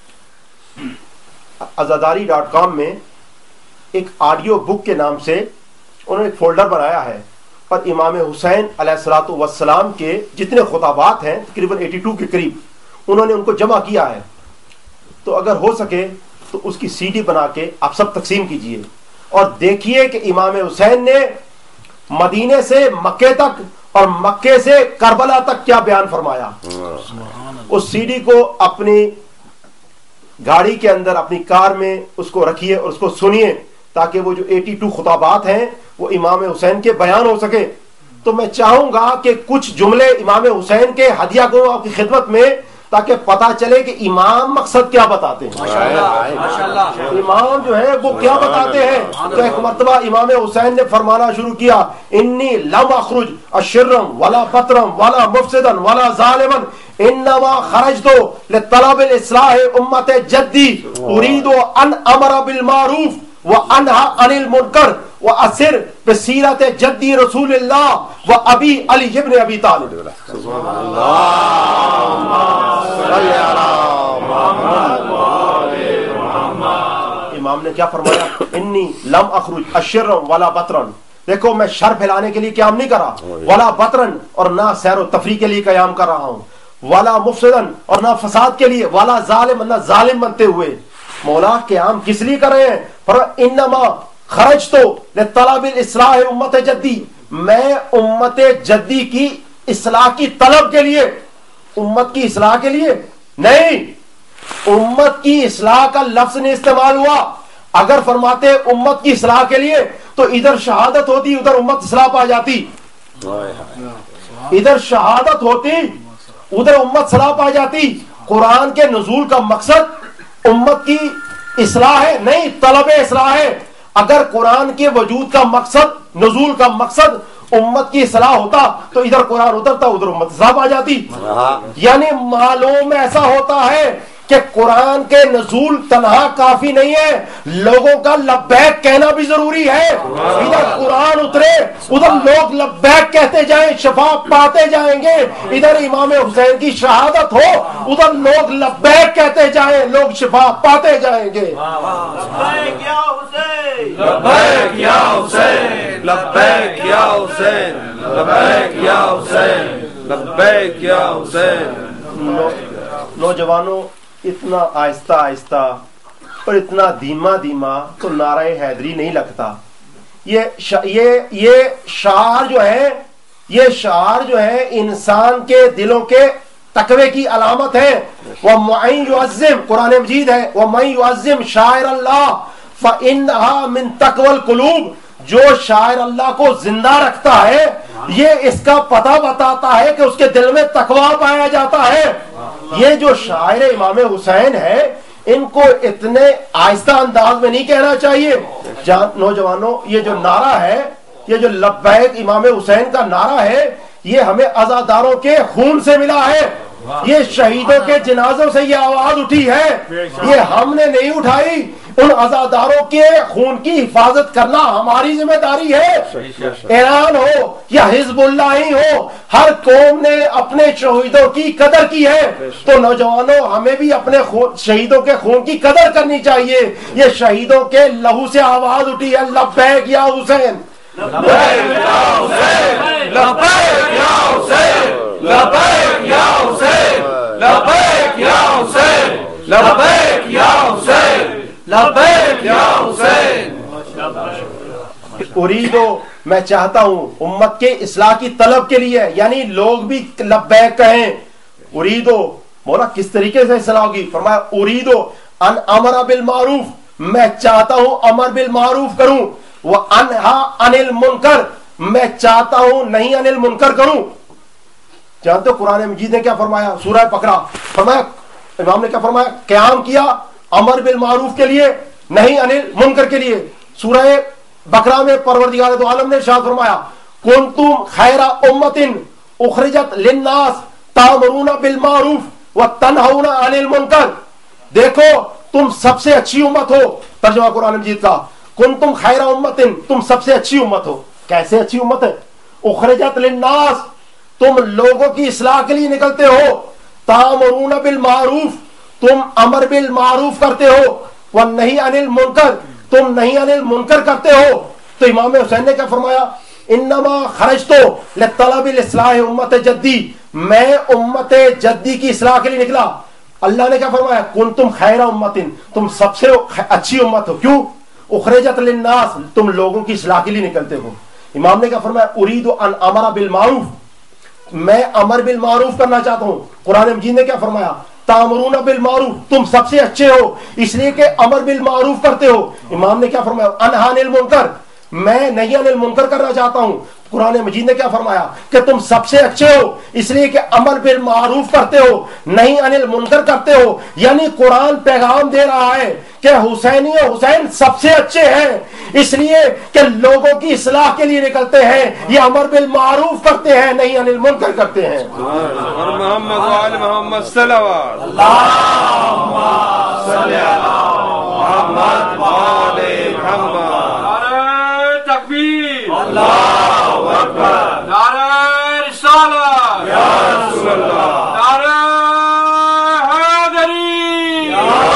عزاداری ڈاٹ کام میں ایک آڈیو بک کے نام سے انہوں نے ایک فولڈر بنایا ہے، اور امام حسین علیہ الصلوۃ والسلام کے جتنے خطابات ہیں تقریباً بانوے کے قریب انہوں نے ان کو جمع کیا ہے۔ تو اگر ہو سکے تو اس کی سی ڈی بنا کے آپ سب تقسیم کیجئے اور دیکھیے کہ امام حسین نے مدینے سے مکے تک اور مکے سے کربلا تک کیا بیان فرمایا۔ اس سی ڈی کو اپنی گاڑی کے اندر اپنی کار میں اس کو رکھیے اور اس کو سنیے، تاکہ وہ جو بانوے خطابات ہیں وہ امام حسین کے بیان ہو سکے۔ تو میں چاہوں گا کہ کچھ جملے امام حسین کے ہدیہ کو آپ کی خدمت میں، تاکہ پتا چلے کہ امام مقصد کیا بتاتے ہیں، امام جو ہے وہ کیا بتاتے ہیں۔ تو ایک مرتبہ امام حسین نے فرمانا شروع کیا انی لم اخرج اشرم ولا بطرم ولا مفسدا ولا ظالما انما خرجت لطلب الاصلاح امت جدی اريد ان امر بالمعروف وانهى عن المنکر واسر بسیرت جدی رسول اللہ و ابی علی ابن ابی طالب۔ امام نے کیا فرمایا؟ انی لم اخرج اشرم ولا بطرن، دیکھو میں شر پھیلانے کے لیے قیام نہیں کر رہا، ولا بطرن اور نہ سیر و تفریح کے لیے قیام کر رہا ہوں، ولا مفسدن اور نہ فساد کے لیے، ولا ظالم نہ ظالم بنتے ہوئے۔ مولا قیام کس لیے کر رہے ہیں؟ فرمایا انما خرج تو لطلب الاصلاح امت جدی، میں امت جدی کی اصلاح کی طلب کے لیے، امت کی اصلاح کے لیے نہیں، امت کی اصلاح کا لفظ نہیں استعمال ہوا۔ اگر فرماتے امت کی اصلاح کے لیے تو ادھر شہادت ہوتی، ادھر امت اصلاح پا جاتی، ادھر شہادت ہوتی ادھر امت اصلاح پا جاتی۔ قرآن کے نزول کا مقصد امت کی اصلاح ہے، نہیں طلب اصلاح ہے۔ اگر قرآن کے وجود کا مقصد، نزول کا مقصد امت کی اصلاح ہوتا تو ادھر قرآن اترتا، ادھر امت اصلاح آ جاتی۔ یعنی معلوم ایسا ہوتا ہے کہ قرآن کے نزول تنہا کافی نہیں ہے، لوگوں کا لبیک کہنا بھی ضروری ہے۔ ادھر قرآن اترے، ادھر لوگ لبیک کہتے جائیں، شفا پاتے جائیں گے۔ ادھر امام حسین کی شہادت ہو، ادھر لوگ لبیک کہتے جائیں، لوگ شفا پاتے جائیں گے۔ لبیک یا حسین، لبیک یا حسین، لبیک یا حسین، لبیک یا حسین، لبیک یا حسین۔ نوجوانوں اتنا آہستہ آہستہ اور اتنا دھیما دھیما تو نعرہ حیدری نہیں لگتا۔ یہ شا یہ یہ شعار جو ہے یہ شعار جو ہے انسان کے دلوں کے تقوی کی علامت ہے۔ وَمَن يُعَظِّمْ، قرآن مجید ہے، وَمَن يُعَظِّمْ شَعَائِرَ اللَّهِ فَإِنَّهَا مِن تَقْوَى الْقُلُوبِ، جو شاعر اللہ کو زندہ رکھتا ہے یہ اس کا پتہ بتاتا ہے کہ اس کے دل میں تقویٰ پایا جاتا ہے۔ یہ جو شاعر امام حسین ہے ان کو اتنے آہستہ انداز میں نہیں کہنا چاہیے۔ نوجوانوں یہ جو نعرہ ہے یہ جو لبیک امام حسین کا نعرہ ہے یہ ہمیں عزاداروں کے خون سے ملا ہے، یہ شہیدوں کے جنازوں سے یہ آواز اٹھی ہے، یہ ہم نے نہیں اٹھائی۔ ان عزاداروں کے خون کی حفاظت کرنا ہماری ذمہ داری ہے۔ ایران ہو یا حزب اللہ ہی ہو، ہر قوم نے اپنے شہیدوں کی قدر کی ہے، تو نوجوانوں ہمیں بھی اپنے شہیدوں کے خون کی قدر کرنی چاہیے۔ یہ شہیدوں کے لہو سے آواز اٹھی ہے، لبیک یا حسین، لبیک یا حسین، لبیک یا حسین، لبیک یا حسین، لبیک یا حسین، لبیک یا حسین، لبیک یا حسین۔ اریدو، میں چاہتا ہوں امت کے اصلاح کی طلب کے لیے، یعنی لوگ بھی لبیک کہیں۔ اریدو، مولا کس طریقے سے اصلاح ہوگی؟ فرمایا اریدو ان امر بالمعروف، میں چاہتا ہوں امر بالمعروف کروں، وہ انہا عن المنکر، میں چاہتا ہوں نہیں عن المنکر کروں۔ جانتے ہو قرآن مجید نے کیا فرمایا؟ سورہ بقرہ، فرمایا امام نے کیا فرمایا؟ قیام کیا امر بالمعروف کے لیے، نہیں عن المنکر کے لیے۔ سورہ بقرہ میں پروردگار دو عالم نے ارشاد فرمایا کنتم خیر امت اخرجت للناس تامرون بالمعروف وتنہون عن المنکر، دیکھو تم سب سے اچھی امت ہو۔ ترجمہ قرآن مجید کا، کنتم خیر امت، تم سب سے اچھی امت ہو۔ کیسے اچھی امت ہے؟ اخرجت للناس، تم لوگوں کی اصلاح کے لیے نکلتے ہو، تامرون بالمعروف، تم امر بالمعروف کرتے ہو، والنہی عن المنکر، تم نہیں عن المنکر کرتے ہو۔ تو امام حسین نے کیا فرمایا؟ انما خرجتو لطلب الاصلاح امت جدی، میں امت جدی کی اصلاح کے لیے نکلا۔ اللہ نے کیا فرمایا؟ کنتم خیر امت، تم سب سے اچھی امت ہو۔ کیوں؟ اخرجت للناس، تم لوگوں کی اصلاح کے لیے نکلتے ہو۔ امام نے کیا فرمایا؟ اريد ان امر بالمعروف، میں امر بالمعروف کرنا چاہتا ہوں۔ قرآن مجید نے کیا فرمایا؟ تامرون بالمعروف، تم سب سے اچھے ہو اس لیے کہ امر بالمعروف کرتے ہو۔ امام نے کیا فرمایا؟ انہا عن المنکر، میں نہیں عن المنکر کرنا چاہتا ہوں۔ قرآن مجید نے کیا فرمایا؟ کہ تم سب سے اچھے ہو اس لیے کہ امر بالمعروف کرتے ہو، نہیں عن المنکر کرتے ہو۔ یعنی قرآن پیغام دے رہا ہے کہ حسینی و حسین سب سے اچھے ہیں اس لیے کہ لوگوں کی اصلاح کے لیے نکلتے ہیں، یہ امر بالمعروف کرتے ہیں، نہیں عن المنکر کرتے ہیں۔ اور محمد وآل محمد صلوات، اللہم صلی علی محمد وآل محمد۔ نعرہ تکبیر، اللہ اکبر، نعرہ رسالت، یا رسول اللہ، نعرہ حیدری،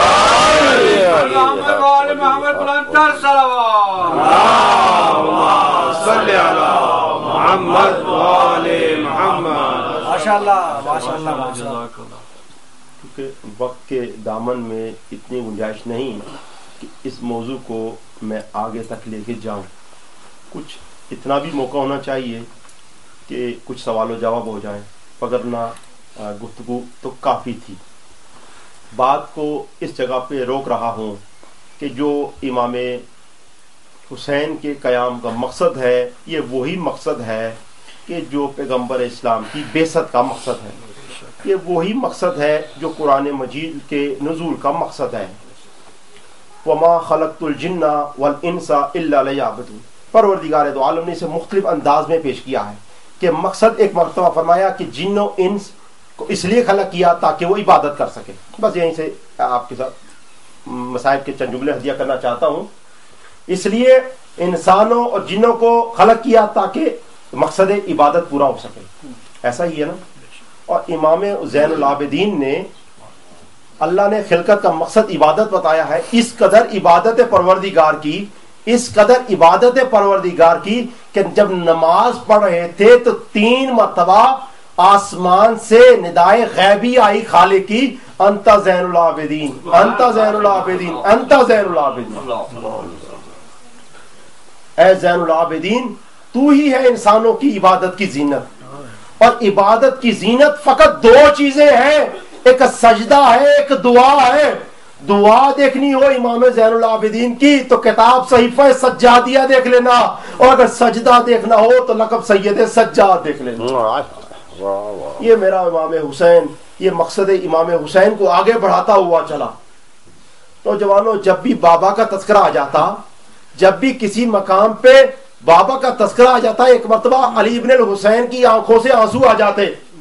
محمد وآل محمد بلندتر صلوات۔ اللہم صلی علی محمد وآل محمد۔ ماشاءاللہ ماشاءاللہ ماشاءاللہ۔ کیونکہ وقت کے دامن میں اتنی گنجائش نہیں کہ اس موضوع کو میں آگے تک لے کے جاؤں، کچھ اتنا بھی موقع ہونا چاہیے کہ کچھ سوال و جواب ہو جائیں، وگرنہ گفتگو تو کافی تھی۔ بات کو اس جگہ پہ روک رہا ہوں کہ جو امام حسین کے قیام کا مقصد ہے یہ وہی مقصد ہے کہ جو پیغمبر اسلام کی بعثت کا مقصد ہے، یہ وہی مقصد ہے جو قرآن مجید کے نزول کا مقصد ہے۔ وما خلقت الجن والانس الا لیعبدون، پروردگار دو عالم نے اسے مختلف انداز میں پیش کیا ہے کہ مقصد ایک مرتبہ فرمایا کہ جن و انس کو اس لیے خلق کیا تاکہ وہ عبادت کر سکے۔ بس یہیں سے آپ کے ساتھ مصائب کے چند جملے ہدیہ کرنا چاہتا ہوں۔ اس لیے انسانوں اور جنوں کو خلق کیا تاکہ مقصد عبادت پورا ہو سکے، ایسا ہی ہے نا۔ اور امام زین العابدین نے، اللہ نے خلقت کا مقصد عبادت بتایا ہے، اس قدر عبادت پروردگار کی، اس قدر عبادت پروردگار کی کہ جب نماز پڑھ رہے تھے تو تین مرتبہ آسمان سے ندائے غیبی آئی خالق کی، انت زین العابدین، انت زین العابدین، انت زین العابدین، اے زین العابدین تو ہی ہے انسانوں کی عبادت کی زینت۔ اور عبادت کی زینت فقط دو چیزیں ہیں، ایک سجدہ ہے، ایک دعا ہے۔ دعا دیکھنی ہو امام زین العابدین کی تو کتاب صحیفہ سجادیہ دیکھ لینا، اور اگر سجدہ دیکھنا ہو تو لقب سید سجاد دیکھ لینا۔ یہ میرا امام حسین، یہ مقصد امام حسین کو آگے بڑھاتا ہوا چلا۔ تو جوانوں، جب بھی بابا کا تذکرہ آ جاتا، جب بھی کسی مقام پہ بابا کا تذکرہ آ جاتا ہے، ایک مرتبہ علی ابن الحسین کی آنکھوں سے آنسو آ جاتے،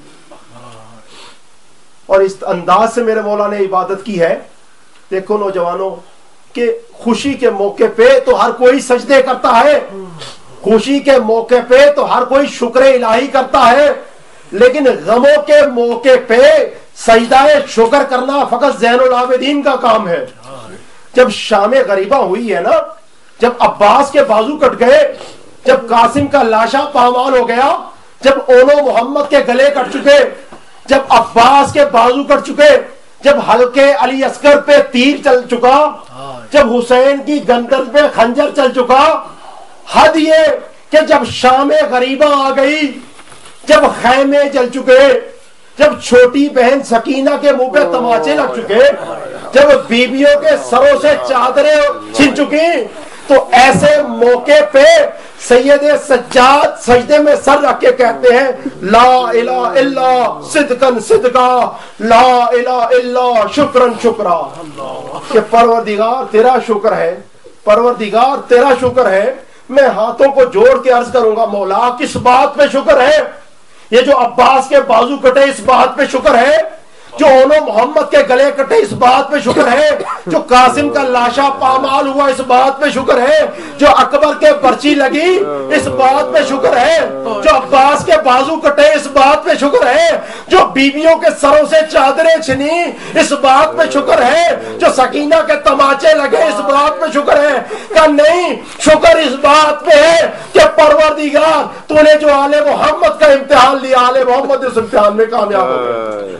اور اس انداز سے میرے مولا نے عبادت کی ہے. دیکھو نوجوانوں کہ خوشی کے موقع پہ تو ہر کوئی سجدے کرتا ہے، خوشی کے موقع پہ تو ہر کوئی شکر الہی کرتا ہے، لیکن غموں کے موقع پہ سجدہ شکر کرنا فقط زین العابدین کا کام ہے. جب شام غریبہ ہوئی ہے نا، جب عباس کے بازو کٹ گئے، جب قاسم کا لاشا پامال ہو گیا، جب اونو محمد کے گلے کٹ چکے، جب عباس کے بازو کٹ چکے، جب حلقے علی اصغر پہ تیر چل چکا، جب حسین کی گردن پہ خنجر چل چکا، حد یہ کہ جب شام غریبہ آ گئی، جب خیمے جل چکے، جب چھوٹی بہن سکینہ کے منہ پہ تماچے لگ چکے، جب بیویوں کے سروں سے چادریں چھن چکی، تو ایسے موقع پہ سید سجاد سجدے میں سر رکھ کے کہتے ہیں لا الہ الا صدقن صدقا، لا الہ الا شکرن شکرا، کہ پروردگار تیرا شکر ہے، پروردگار تیرا شکر ہے. میں ہاتھوں کو جوڑ کے عرض کروں گا مولا کس بات پہ شکر ہے؟ یہ جو عباس کے بازو کٹے اس بات پہ شکر ہے، جو اونو محمد کے گلے کٹے اس بات پہ شکر ہے، جو قاسم کا لاشا پامال ہوا اس بات پہ شکر ہے، جو اکبر کے پرچی لگی اس بات پہ شکر ہے، جو عباس کے بازو کٹے اس بات پہ شکر ہے، جو بیویوں کے سروں سے چادریں چھنی اس بات پہ شکر ہے، جو سکینہ کے تماچے لگے اس بات پہ شکر ہے. کہ نہیں، شکر اس بات پہ ہے کہ پروردگار تو نے جو آل محمد کا امتحان لیا، آل محمد اس امتحان میں کامیاب ہو گئے.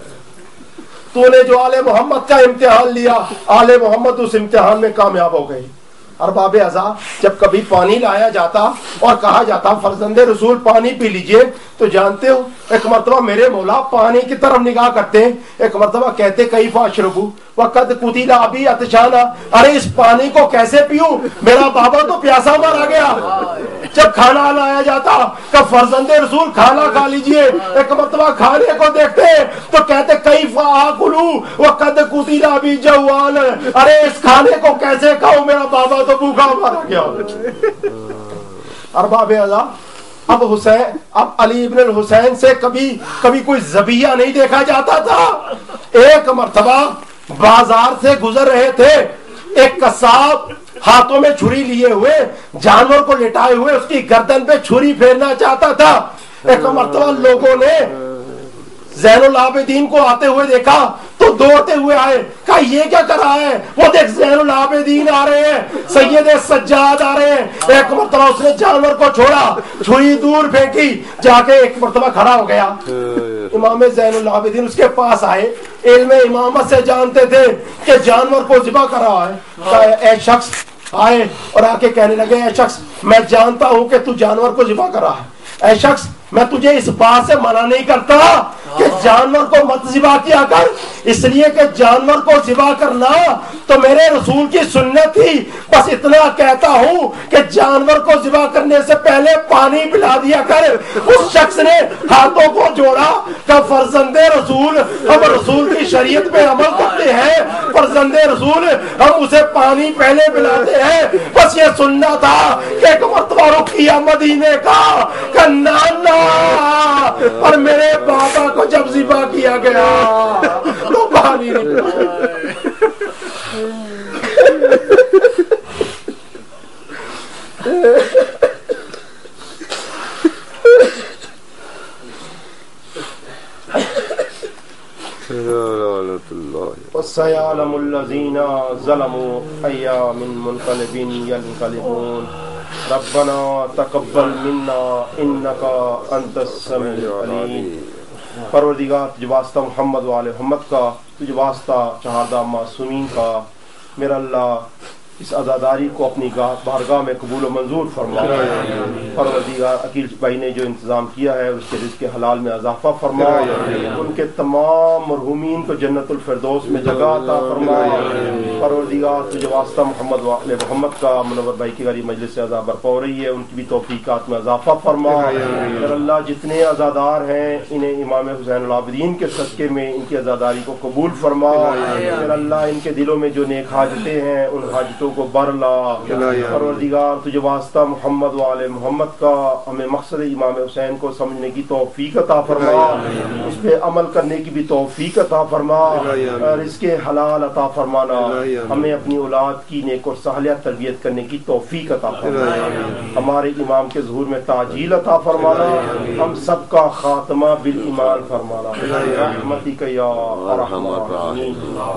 تو نے جو آل محمد کا امتحان لیا، آل محمد اس امتحان میں کامیاب ہو گئی. ارباب اعضاء، جب کبھی پانی لایا جاتا اور کہا جاتا فرزند رسول پانی پی لیجئے، تو جانتے ہو ایک مرتبہ میرے مولا پانی کی طرف نگاہ کرتے، ایک مرتبہ کہتے کیف اشربو وقد قتل ابی عطشانا، ارے اس پانی کو کیسے پیوں، میرا بابا تو پیاسا مارا گیا. جب کھانا لایا جاتا کہ فرزند رسول کھانا کھا لیجئے، ایک مرتبہ کھانے کو دیکھتے تو کہتے کیف آکلو وقد قتل ابی جوعان، ارے اس کھانے کو کیسے کھاؤں، میرا بابا تو بھوکا مارا گیا. ارباب اعضاء، اب حسین اب علی ابن الحسین سے کبھی کبھی کوئی ذبیحہ نہیں دیکھا جاتا تھا. ایک مرتبہ بازار سے گزر رہے تھے، ایک قصاب ہاتھوں میں چھری لیے ہوئے جانور کو لٹائے ہوئے اس کی گردن پہ چھری پھیرنا چاہتا تھا. ایک مرتبہ لوگوں نے زین العابدین کو آتے ہوئے دیکھا تو دوڑتے ہوئے آئے، کہا یہ کیا کر رہا ہے؟ وہ دیکھ زین العابدین آ رہے ہیں، سید سجاد آ رہے ہیں. ایک مرتبہ اس نے جانور کو چھوڑا، چھری دور پھینکی، جا کے ایک مرتبہ کھڑا ہو گیا. امام زین العابدین اس کے پاس آئے، علم امامت سے جانتے تھے کہ جانور کو ذبح کر رہا ہے. کہا اے شخص، آئے اور آ کے کہنے لگے اے شخص میں جانتا ہوں کہ تو جانور کو ذبح کر رہا ہے، اے شخص میں تجھے اس بات سے منع نہیں کرتا کہ جانور کو مت ذبح کیا کر، اس لیے کہ جانور کو ذبح کرنا تو میرے رسول کی سنت تھی. بس اتنا کہتا ہوں کہ جانور کو ذبح کرنے سے پہلے پانی پلا دیا کر. اس شخص نے ہاتھوں کو جوڑا کہ فرزند رسول، ہم رسول کی شریعت پہ عمل کرتے ہیں، فرزند رسول ہم اسے پانی پہلے پلاتے ہیں. بس یہ سننا تھا کہ ایک مرتبہ رخ کیا مدینے کا کہ نانا اور میرے بابا کو جب ذبح کیا گیا تو پانی نہیں وَسَيَعْلَمُ الَّذِينَ ظَلَمُوا أَيَّ مِنْ مُنْقَلِبٍ يَنْقَلِبُونَ ربنا تقبل منا انك انت السميع العليم. پروردگار تجھ واسطہ محمد و آل محمد کا، تجھ واسطہ چہاردہ معصومین کا، میرا اللہ اس عزاداری کو اپنی بارگاہ میں قبول و منظور فرما. پروردگار عقیل بھائی نے جو انتظام کیا ہے اس کے رزق حلال میں اضافہ فرما، ان کے تمام مرحومین کو جنت الفردوس میں جگہ عطا فرما. پروردگار تجھے واسطہ محمد و آل محمد کا، منور بھائی کی غریب مجلس سے عزا برپا ہو رہی ہے، ان کی بھی توفیقات میں اضافہ فرما. اگر اللہ جتنے عزادار ہیں انہیں امام حسین العابدین کے صدقے میں ان کی عزاداری کو قبول فرما. اگر اللہ ان کے دلوں میں جو نیک حاجتیں ہیں ان حاجتوں نیتوں کو برلا پروردگار تجھے واسطہ محمد والے محمد کا ہمیں مقصد امام حسین کو سمجھنے کی توفیق عطا فرما اس پہ عمل کرنے کی بھی توفیق عطا فرما رزق حلال عطا فرمانا ہمیں اپنی اولاد کی نیک اور صالحہ تربیت کرنے کی توفیق عطا فرما ہمارے امام کے ظہور میں تعجیل عطا فرمانا ہم سب کا خاتمہ بالایمان فرمانا رحمتک یا ارحم الراحمین